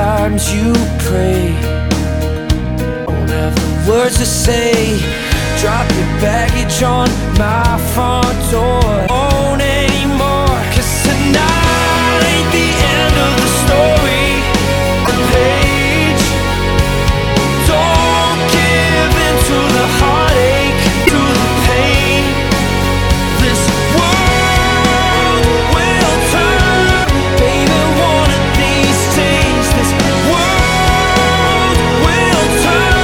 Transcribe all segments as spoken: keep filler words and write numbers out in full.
Sometimes you pray, don't have the words to say. Drop your baggage on my front door. Won't anymore, 'cause tonight ain't the end of the story. A page. Don't give in to the heartache, to the pain. This world will turn, baby, one of these days. This world will turn.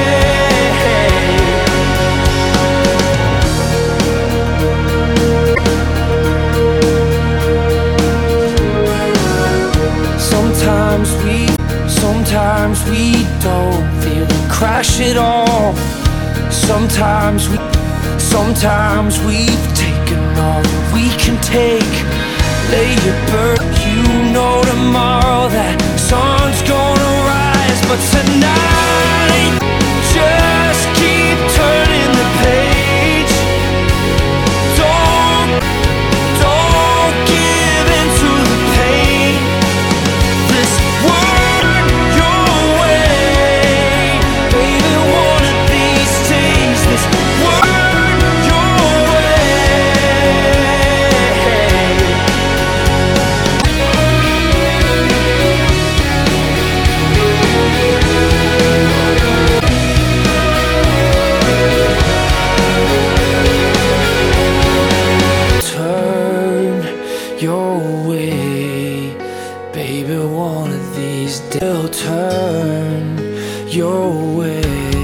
Sometimes we, sometimes we don't feel it crash at all. Sometimes we, sometimes we've taken all that we can take. Lay your burden, you know tomorrow that sun's gonna rise. But tonight, just keep turning the page. Don't, don't give in to the pain. This world your way, baby, one of these days. This world your turn your way, baby, one of these days will turn your way.